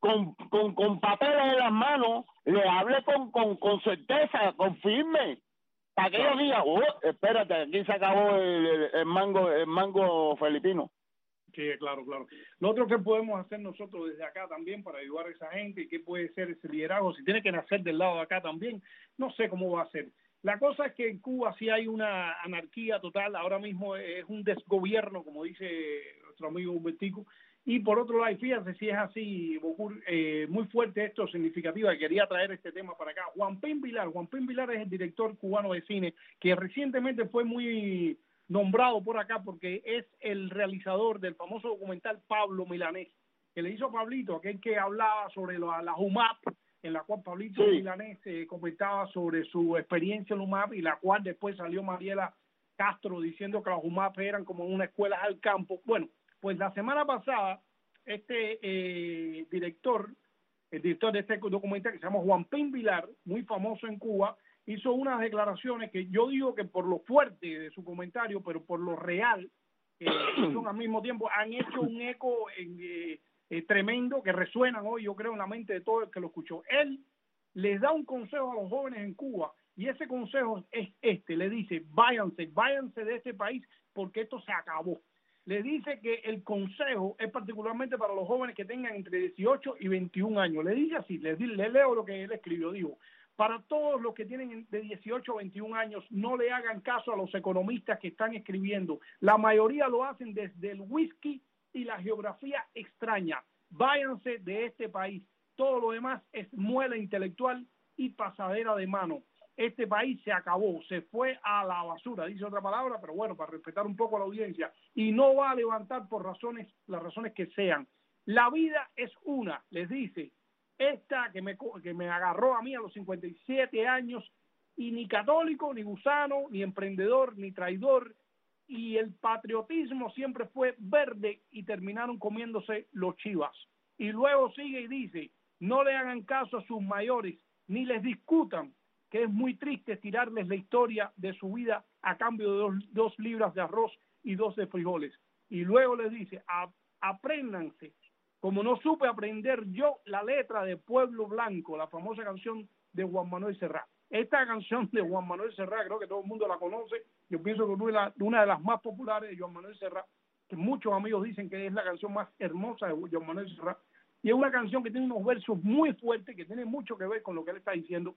con, con, con papeles en las manos, le hable con, con, con certeza, con firme, para que ellos digan, oh, espérate, aquí se acabó el, el, el mango el mango filipino. Sí, claro, claro. Lo otro que podemos hacer nosotros desde acá también para ayudar a esa gente, y qué puede ser ese liderazgo, si tiene que nacer del lado de acá también, no sé cómo va a ser. La cosa es que en Cuba sí hay una anarquía total, ahora mismo es un desgobierno, como dice nuestro amigo Humbertico, y por otro lado, fíjense si es así, Bocur, eh, muy fuerte esto, significativa, quería traer este tema para acá. Juan Pin Vilar, Juan Pin Vilar es el director cubano de cine, que recientemente fue muy nombrado por acá porque es el realizador del famoso documental Pablo Milanés, que le hizo a Pablito, aquel que hablaba sobre la, la UMAP, en la cual Pablito sí. Milanés eh, comentaba sobre su experiencia en la UMAP, y la cual después salió Mariela Castro diciendo que las UMAP eran como una escuela al campo. Bueno, pues la semana pasada este eh, director, el director de este documental que se llama Juan Pin Vilar, muy famoso en Cuba, hizo unas declaraciones que yo digo que por lo fuerte de su comentario, pero por lo real, eh, son al mismo tiempo, han hecho un eco en, eh, eh, tremendo que resuenan hoy, yo creo, en la mente de todo el que lo escuchó. Él les da un consejo a los jóvenes en Cuba, y ese consejo es este, le dice, váyanse, váyanse de este país porque esto se acabó. Le dice que el consejo es particularmente para los jóvenes que tengan entre dieciocho y veintiún años. Le dice así, le, le leo lo que él escribió, dijo, para todos los que tienen de dieciocho a veintiún años, no le hagan caso a los economistas que están escribiendo. La mayoría lo hacen desde el whisky y la geografía extraña. Váyanse de este país. Todo lo demás es muela intelectual y pasadera de mano. Este país se acabó, se fue a la basura, dice otra palabra, pero bueno, para respetar un poco a la audiencia, y no va a levantar por razones, las razones que sean. La vida es una, les dice, esta que me, que me agarró a mí a los cincuenta y siete años, y ni católico, ni gusano, ni emprendedor, ni traidor, y el patriotismo siempre fue verde, y terminaron comiéndose los chivas. Y luego sigue y dice, no le hagan caso a sus mayores, ni les discutan, que es muy triste tirarles la historia de su vida a cambio de dos, dos libras de arroz y dos de frijoles. Y luego les dice, apréndanse, como no supe aprender yo la letra de Pueblo Blanco, la famosa canción de Juan Manuel Serrat. Esta canción de Juan Manuel Serrat, creo que todo el mundo la conoce, yo pienso que es una de las más populares de Juan Manuel Serrat, que muchos amigos dicen que es la canción más hermosa de Juan Manuel Serrat, y es una canción que tiene unos versos muy fuertes, que tiene mucho que ver con lo que él está diciendo.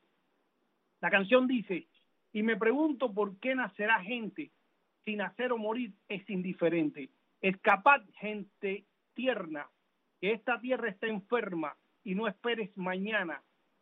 La canción dice, y me pregunto por qué nacerá gente, si nacer o morir es indiferente. Escapad, gente tierna, que esta tierra está enferma, y no esperes mañana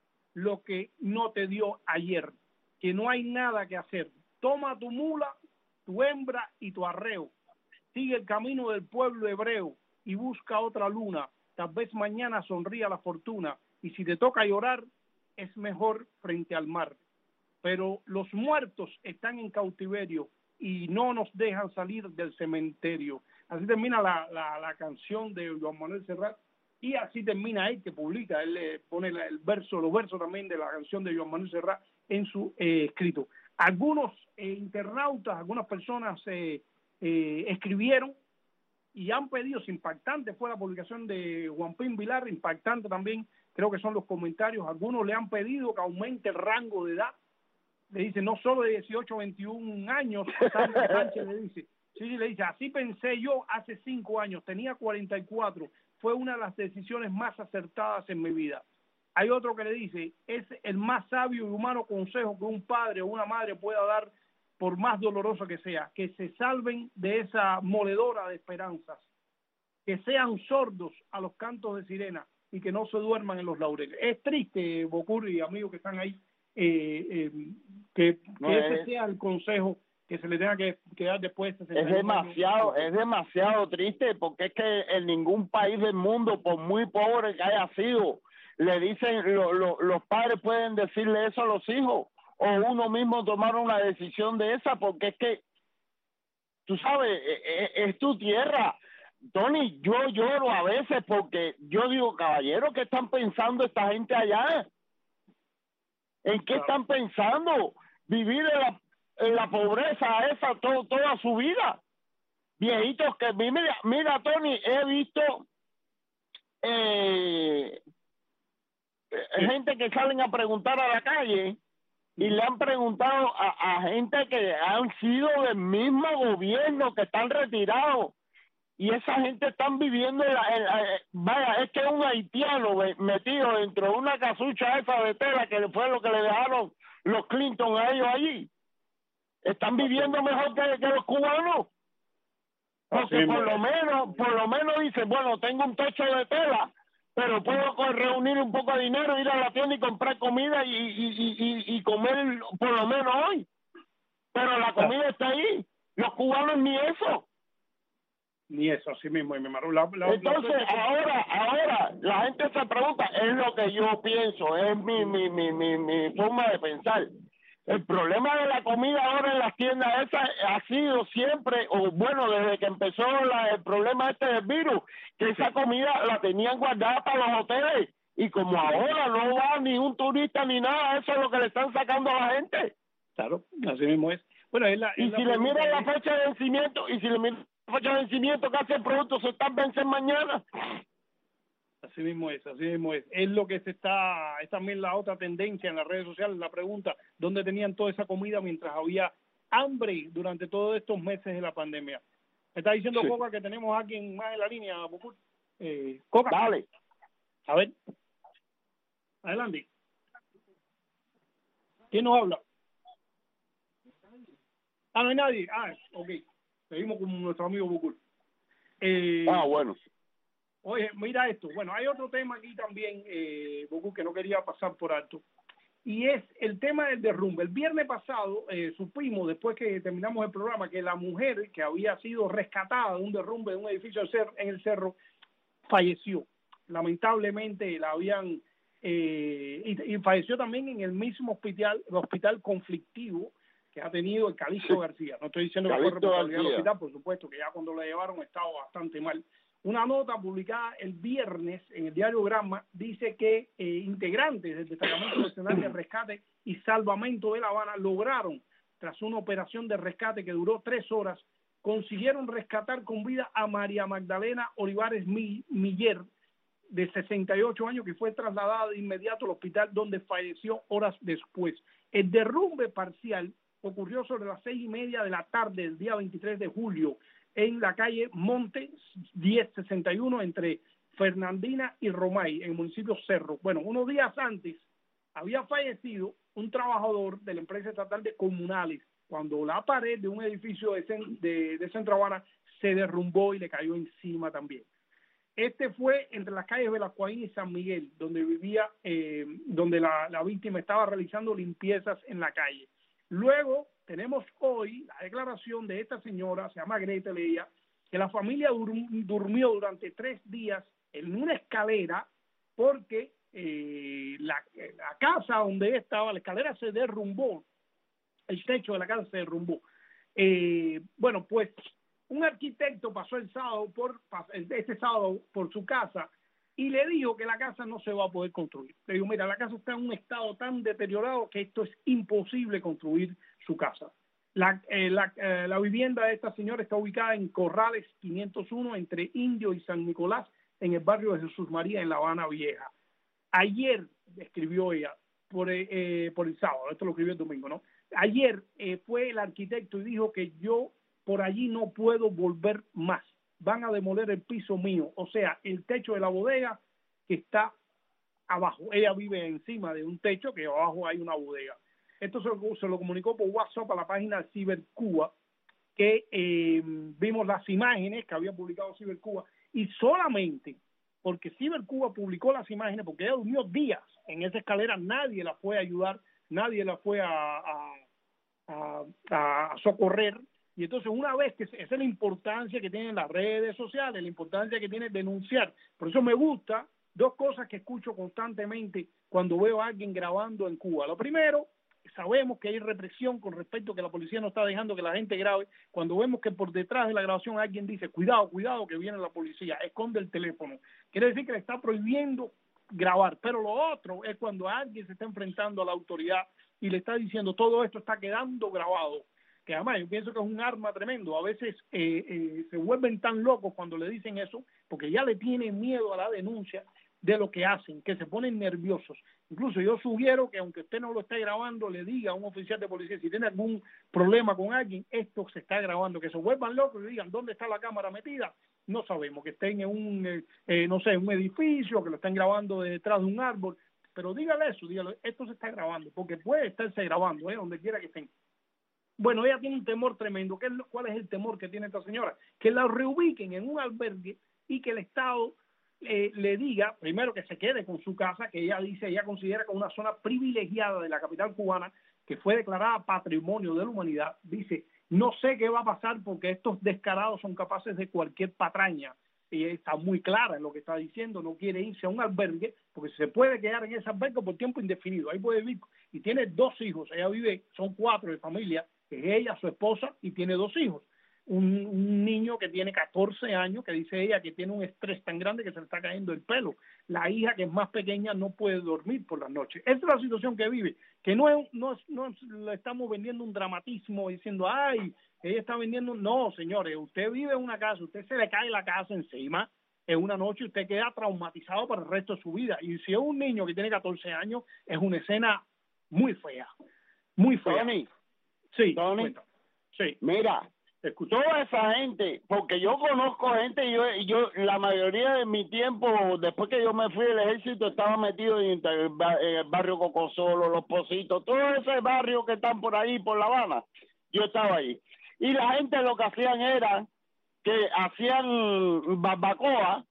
lo que no te dio ayer, que no hay nada que hacer. Toma tu mula, tu hembra y tu arreo, sigue el camino del pueblo hebreo, y busca otra luna, tal vez mañana sonría la fortuna, y si te toca llorar, es mejor frente al mar. Pero los muertos están en cautiverio y no nos dejan salir del cementerio. Así termina la, la, la canción de Juan Manuel Serrat, y así termina él, que publica, él le pone el verso, los versos también de la canción de Juan Manuel Serrat en su eh, escrito. Algunos eh, internautas, algunas personas eh, eh, escribieron y han pedido, impactante fue la publicación de Juan Pin Vilar, impactante también, creo que son los comentarios, algunos le han pedido que aumente el rango de edad. Le dice, no solo de dieciocho a veintiún años, Sánchez le dice, sí, le dice, así pensé yo hace cinco años, tenía cuarenta y cuatro, fue una de las decisiones más acertadas en mi vida. Hay otro que le dice, es el más sabio y humano consejo que un padre o una madre pueda dar, por más doloroso que sea, que se salven de esa moledora de esperanzas, que sean sordos a los cantos de sirena y que no se duerman en los laureles. Es triste, Bocur y amigos que están ahí, Eh, eh, que, no, que es, ese sea el consejo que se le tenga que, que dar después de es demasiado años. Es demasiado triste, porque es que en ningún país del mundo, por muy pobre que haya sido, le dicen lo, lo, los padres pueden decirle eso a los hijos, o uno mismo tomar una decisión de esa, porque es que tú sabes, es, es tu tierra. Tony, yo lloro a veces porque yo digo, caballero, ¿qué están pensando esta gente allá? ¿En qué están pensando? Vivir en la, en la pobreza esa todo, toda su vida. Viejitos que, mira, mira Tony, he visto eh, eh, gente que salen a preguntar a la calle y le han preguntado a, a gente que han sido del mismo gobierno, que están retirados. Y esa gente están viviendo, en la, en la, vaya, es que es un haitiano metido dentro de una casucha esa de tela que fue lo que le dejaron los Clinton a ellos allí. Están viviendo mejor que, que los cubanos. Porque por lo menos, por lo menos dicen, bueno, tengo un techo de tela, pero puedo reunir un poco de dinero, ir a la tienda y comprar comida y, y, y, y comer por lo menos hoy. Pero la comida está ahí. Los cubanos ni eso. Ni eso, así mismo. Y me la, la, Entonces, la... ahora, ahora, la gente se pregunta, es lo que yo pienso, es mi, mi, mi, mi, mi forma de pensar. El problema de la comida ahora en las tiendas esas ha sido siempre, o bueno, desde que empezó la, el problema este del virus, que esa comida la tenían guardada para los hoteles, y como ahora no va ni un turista ni nada, eso es lo que le están sacando a la gente. Claro, así mismo es. Bueno, es la, es y la si le miran de... la fecha de vencimiento, y si le miran la fecha de vencimiento que hace el producto, se están venciendo mañana. Así mismo es, así mismo es. Es lo que se está, es también la otra tendencia en las redes sociales, la pregunta, ¿dónde tenían toda esa comida mientras había hambre durante todos estos meses de la pandemia? Me está diciendo sí. Coca que tenemos a alguien más en la línea, eh, Coca. Dale. A ver. Adelante. ¿Quién nos habla? Ah, no hay nadie. Ah, ok. Seguimos con nuestro amigo Bucur. Eh, ah, bueno. Oye, mira esto. Bueno, hay otro tema aquí también, eh, Bucur, que no quería pasar por alto. Y es el tema del derrumbe. El viernes pasado eh, supimos, después que terminamos el programa, que la mujer que había sido rescatada de un derrumbe de un edificio en el cerro falleció. Lamentablemente la habían... Eh, y, y falleció también en el mismo hospital, el hospital conflictivo que ha tenido el Calixto García. No estoy diciendo que fue responsabilidad del hospital, por supuesto, que ya cuando lo llevaron estaba bastante mal. Una nota publicada el viernes en el diario Granma dice que eh, integrantes del Destacamento Nacional de Rescate y Salvamento de La Habana lograron, tras una operación de rescate que duró tres horas, consiguieron rescatar con vida a María Magdalena Olivares Miller, de sesenta y ocho años, que fue trasladada de inmediato al hospital donde falleció horas después. El derrumbe parcial ocurrió sobre las seis y media de la tarde del día veintitrés de julio en la calle Monte diez sesenta y uno entre Fernandina y Romay, en el municipio Cerro. Bueno, unos días antes había fallecido un trabajador de la empresa estatal de comunales cuando la pared de un edificio de, de, de Centro Habana se derrumbó y le cayó encima también. Este fue entre las calles Velascoaín y San Miguel, donde vivía, eh, donde la, la víctima estaba realizando limpiezas en la calle. Luego tenemos hoy la declaración de esta señora, se llama Greta Leia, que la familia dur durmió durante tres días en una escalera porque eh, la, la casa donde estaba, la escalera se derrumbó, el techo de la casa se derrumbó. Eh, bueno, pues un arquitecto pasó el sábado por este sábado por su casa y le dijo que la casa no se va a poder construir. Le dijo, mira, la casa está en un estado tan deteriorado que esto es imposible construir su casa. La, eh, la, eh, la vivienda de esta señora está ubicada en Corrales quinientos uno entre Indio y San Nicolás, en el barrio de Jesús María, en La Habana Vieja. Ayer, escribió ella, por, eh, por el sábado, esto lo escribió el domingo, ¿no? Ayer eh, fue el arquitecto y dijo que yo por allí no puedo volver más. Van a demoler el piso mío, o sea, el techo de la bodega que está abajo. Ella vive encima de un techo que abajo hay una bodega. Esto se, se lo comunicó por WhatsApp a la página Cibercuba, que eh, vimos las imágenes que había publicado Cibercuba, y solamente porque Cibercuba publicó las imágenes, porque ella durmió días en esa escalera, nadie la fue a ayudar, nadie la fue a, a, a, a socorrer. Y entonces una vez que esa es la importancia que tienen las redes sociales, la importancia que tiene denunciar. Por eso me gusta dos cosas que escucho constantemente cuando veo a alguien grabando en Cuba. Lo primero, sabemos que hay represión con respecto a que la policía no está dejando que la gente grabe. Cuando vemos que por detrás de la grabación alguien dice, cuidado, cuidado, que viene la policía, esconde el teléfono. Quiere decir que le está prohibiendo grabar. Pero lo otro es cuando alguien se está enfrentando a la autoridad y le está diciendo, todo esto está quedando grabado. Que además yo pienso que es un arma tremendo. A veces eh, eh, se vuelven tan locos cuando le dicen eso, porque ya le tienen miedo a la denuncia, de lo que hacen, que se ponen nerviosos. Incluso yo sugiero que aunque usted no lo esté grabando, le diga a un oficial de policía si tiene algún problema con alguien, esto se está grabando, que se vuelvan locos y digan dónde está la cámara metida, no sabemos, que estén en un, eh, eh, no sé, un edificio, que lo estén grabando detrás de un árbol, pero dígale eso, dígale, esto se está grabando, porque puede estarse grabando, eh, donde quiera que estén. Bueno, ella tiene un temor tremendo. ¿Qué es, ¿Cuál es el temor que tiene esta señora? Que la reubiquen en un albergue y que el Estado eh, le diga, primero, que se quede con su casa, que ella dice, ella considera como una zona privilegiada de la capital cubana, que fue declarada Patrimonio de la Humanidad. Dice, no sé qué va a pasar porque estos descarados son capaces de cualquier patraña. Ella está muy clara en lo que está diciendo, no quiere irse a un albergue, porque se puede quedar en ese albergue por tiempo indefinido. Ahí puede vivir, y tiene dos hijos, ella vive, son cuatro de familia, que es ella, su esposa, y tiene dos hijos. Un, un niño que tiene catorce años, que dice ella que tiene un estrés tan grande que se le está cayendo el pelo. La hija, que es más pequeña, no puede dormir por las noches. Esa es la situación que vive, que no es, no, es, no es, le estamos vendiendo un dramatismo diciendo, ay, ella está vendiendo. No, señores, usted vive en una casa, usted se le cae la casa encima en una noche, usted queda traumatizado para el resto de su vida. Y si es un niño que tiene catorce años, es una escena muy fea, muy fea. Tony, sí, Tony, sí. Mira, Escucha. Toda esa gente, porque yo conozco gente, yo, yo la mayoría de mi tiempo, después que yo me fui del ejército, estaba metido en el, en el barrio Cocosolo, Los Pocitos, todo ese barrio que están por ahí, por La Habana, yo estaba ahí. Y la gente lo que hacían era que hacían barbacoa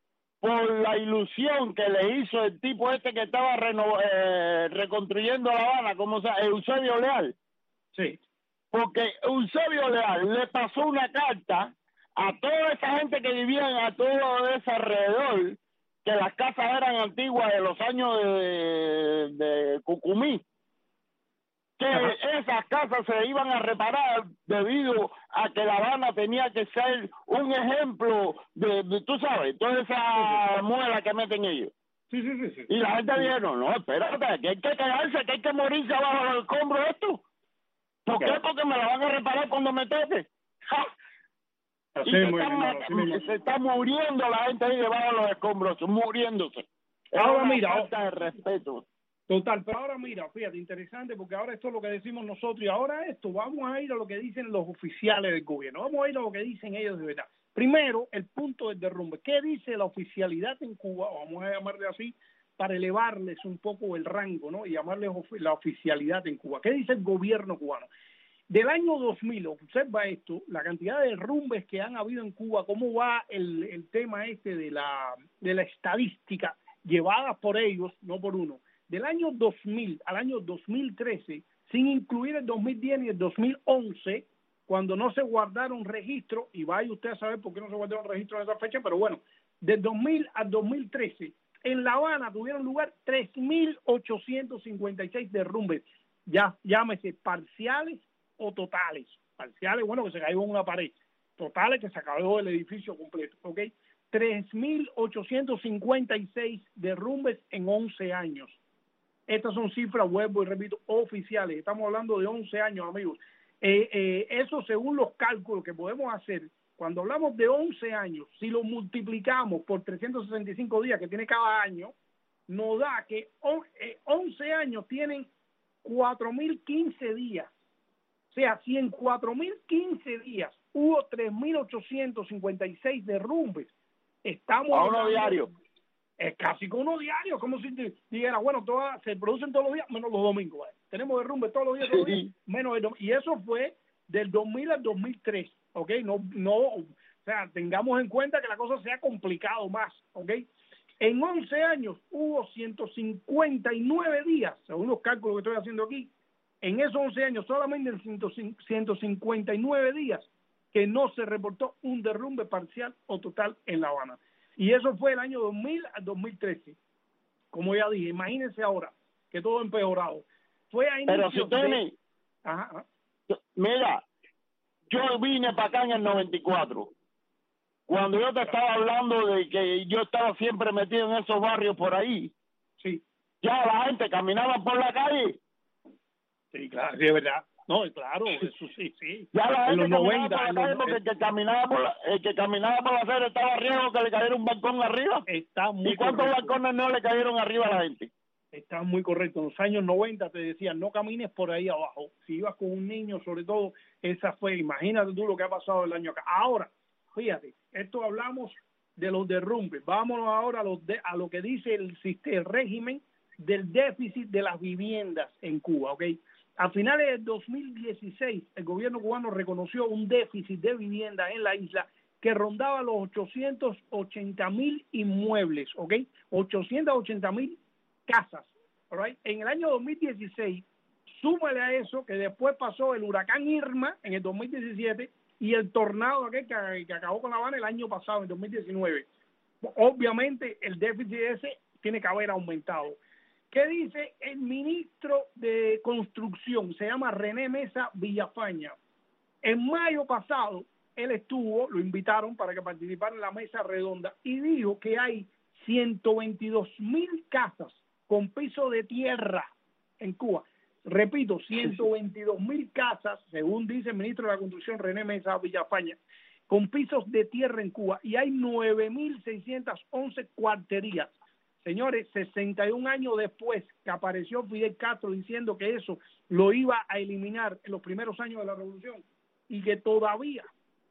por la ilusión que le hizo el tipo este que estaba reno, eh, reconstruyendo La Habana, como se llama, Eusebio Leal. Sí. Porque Eusebio Leal le pasó una carta a toda esa gente que vivía a todo ese alrededor, que las casas eran antiguas de los años de, de Cucumí, que Ajá. esas casas se iban a reparar debido a que La Habana tenía que ser un ejemplo de, de tú sabes, toda esa sí, muela que meten ellos. Sí, sí, sí, sí. Y la gente sí. dijeron, no, espérate, que hay que quedarse, que hay que morirse abajo del escombro esto. ¿Por qué? Porque me la van a reparar cuando me toque. Y se, está mal, se está muriendo la gente ahí debajo de los escombros, muriéndose. Ahora mira, falta de respeto. Total, pero ahora mira, fíjate, interesante, porque ahora esto es lo que decimos nosotros, y ahora esto, vamos a ir a lo que dicen los oficiales del gobierno, vamos a ir a lo que dicen ellos de verdad. Primero, el punto del derrumbe. ¿Qué dice la oficialidad en Cuba? Vamos a llamarle así, para elevarles un poco el rango, ¿no? Y llamarles la oficialidad en Cuba. ¿Qué dice el gobierno cubano? Del año dos mil, observa esto, la cantidad de derrumbes que han habido en Cuba, cómo va el, el tema este de la, de la estadística llevada por ellos, no por uno. Del año dos mil al año dos mil trece, sin incluir el dos mil diez ni el dos mil once, cuando no se guardaron registros, y vaya usted a saber por qué no se guardaron registros en esa fecha, pero bueno, del dos mil al dos mil trece, en La Habana tuvieron lugar tres mil ochocientos cincuenta y seis derrumbes, ya llámese parciales o totales. Parciales, bueno, que se cayó en una pared. Totales, que se acabó el edificio completo, ¿ok? tres mil ochocientos cincuenta y seis derrumbes en once años. Estas son cifras, vuelvo y repito, oficiales. Estamos hablando de once años, amigos. Eh, eh, eso según los cálculos que podemos hacer, cuando hablamos de once años, si lo multiplicamos por trescientos sesenta y cinco días que tiene cada año, nos da que once años tienen cuatro mil quince días. O sea, si en cuatro mil quince días hubo tres mil ochocientos cincuenta y seis derrumbes, estamos a uno diario. Es casi con uno diario, como si dijera, bueno, todas, se producen todos los días, menos los domingos. ¿Vale? Tenemos derrumbes todos los días, todos los días, menos el domingo. Y eso fue del dos mil al dos mil tres, ¿ok? No, no, o sea, tengamos en cuenta que la cosa se ha complicado más, ¿ok? En once años hubo ciento cincuenta y nueve días, según los cálculos que estoy haciendo aquí, en esos once años, solamente en ciento cincuenta y nueve días, que no se reportó un derrumbe parcial o total en La Habana. Y eso fue el año dos mil al dos mil trece. Como ya dije, imagínense ahora que todo ha empeorado. Fue a Pero si usted de... me... Ajá, ajá. Mira, yo vine para acá en el noventa y cuatro. Cuando yo te estaba hablando de que yo estaba siempre metido en esos barrios por ahí, sí, ya la gente caminaba por la calle. Sí, claro, sí, es verdad. No, claro, eso sí, sí. Ya la en gente los caminaba noventa, por la en calle los- porque el que caminaba por la, el que caminaba por la acera estaba riesgo que le cayera un balcón arriba. Está muy ¿Y cuántos correcto. balcones no le cayeron arriba a la gente? Está muy correcto. En los años noventa te decían, no camines por ahí abajo. Si ibas con un niño, sobre todo, esa fue, imagínate tú lo que ha pasado el año acá. Ahora, fíjate, esto hablamos de los derrumbes. Vámonos ahora a, los de, a lo que dice el, sistema, el régimen del déficit de las viviendas en Cuba, ¿ok? A finales del dos mil dieciséis, el gobierno cubano reconoció un déficit de vivienda en la isla que rondaba los ochocientos ochenta mil inmuebles, ¿ok? ochocientos ochenta mil casas, right? En el año dos mil dieciséis, súmale a eso que después pasó el huracán Irma en el dos mil diecisiete y el tornado aquel que, que acabó con La Habana el año pasado, en dos mil diecinueve. Obviamente el déficit ese tiene que haber aumentado. ¿Qué dice el ministro de Construcción? Se llama René Mesa Villafaña. En mayo pasado, él estuvo, lo invitaron para que participara en la mesa redonda y dijo que hay ciento veintidós mil casas con piso de tierra en Cuba. Repito, ciento veintidós mil casas, según dice el ministro de la Construcción, René Mesa Villafaña, con pisos de tierra en Cuba, y hay nueve mil seiscientas once cuarterías. Señores, sesenta y un años después que apareció Fidel Castro diciendo que eso lo iba a eliminar en los primeros años de la revolución, y que todavía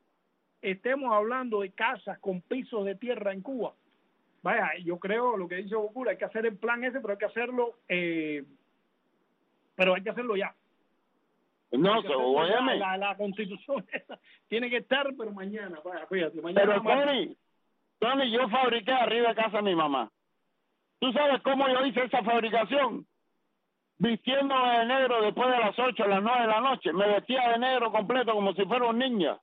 estemos hablando de casas con pisos de tierra en Cuba. Vaya, yo creo lo que dice Bocura, hay que hacer el plan ese, pero hay que hacerlo, eh, pero hay que hacerlo ya. No, so, óyeme. La, la constitución esa tiene que estar, pero mañana, vaya, fíjate, mañana. Pero Tony, Tony, yo fabriqué arriba de casa a mi mamá. ¿Tú sabes cómo yo hice esa fabricación? Vistiéndome de negro después de las ocho, a las nueve de la noche. Me vestía de negro completo como si fuera un ninja.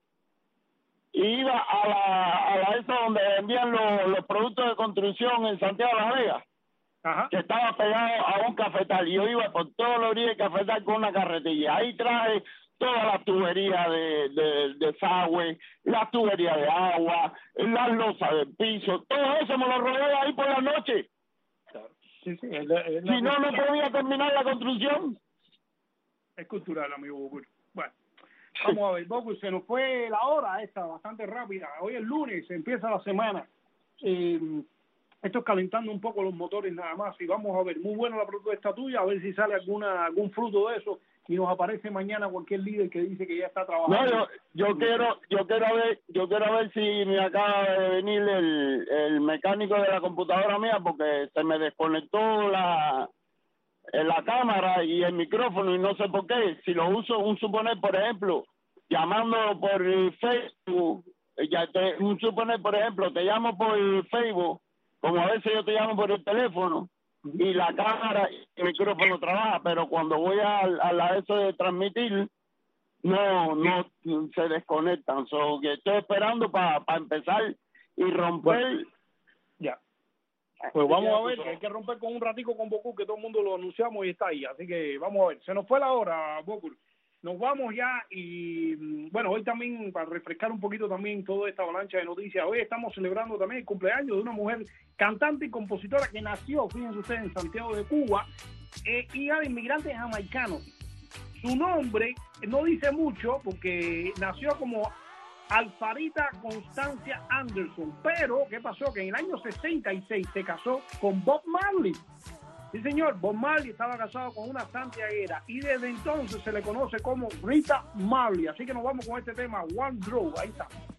Y iba a la, a la esa donde vendían los, los productos de construcción en Santiago de la Vega. Ajá. Que estaba pegado a un cafetal. Y yo iba por toda la orilla del cafetal con una carretilla. Ahí traje todas las tuberías de, de, de desagüe, las tuberías de agua, las losas del piso. Todo eso me lo robé ahí por la noche. Sí, sí, es la, es la si no, no podía terminar la construcción. Es cultural, amigo Bocur. Bueno, vamos a ver, Bocur, se nos fue la hora esta, bastante rápida. Hoy es lunes, empieza la semana. Eh, esto es calentando un poco los motores nada más. Y vamos a ver, muy buena la propuesta tuya, a ver si sale alguna algún fruto de eso. Y nos aparece mañana cualquier líder que dice que ya está trabajando. No, yo, yo quiero, yo quiero ver, yo quiero ver si me acaba de venir el, el mecánico de la computadora mía, porque se me desconectó la, la cámara y el micrófono y no sé por qué. Si lo uso, un suponer, por ejemplo, llamando por Facebook, ya te, un suponer, por ejemplo, te llamo por Facebook, como a veces yo te llamo por el teléfono, y la cámara y el micrófono trabaja, pero cuando voy a, a la eso de transmitir, no no se desconectan. So, que estoy esperando para pa empezar y romper. Bueno, ya. Pues vamos a ver, que hay que romper con un ratico con Bocur, que todo el mundo lo anunciamos y está ahí. Así que vamos a ver. Se nos fue la hora, Bocur. Nos vamos ya y, bueno, hoy también, para refrescar un poquito también toda esta avalancha de noticias, hoy estamos celebrando también el cumpleaños de una mujer cantante y compositora que nació, fíjense ustedes, en Santiago de Cuba, eh, hija de inmigrantes jamaicanos. Su nombre no dice mucho porque nació como Alfarita Constancia Anderson, pero ¿qué pasó? Que en el año sesenta y seis se casó con Bob Marley. Sí, señor, Bob Marley estaba casado con una santiaguera y desde entonces se le conoce como Rita Marley. Así que nos vamos con este tema, One Draw. Ahí está.